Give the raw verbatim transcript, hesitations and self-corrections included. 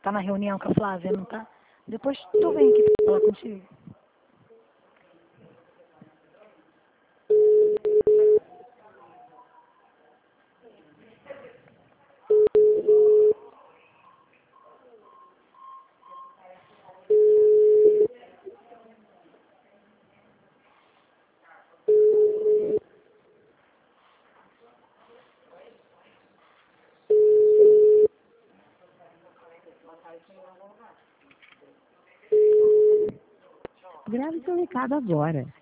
Tá na reunião com a Flávia, não tá? Depois tu vem aqui pra falar contigo. Grave seu recado agora.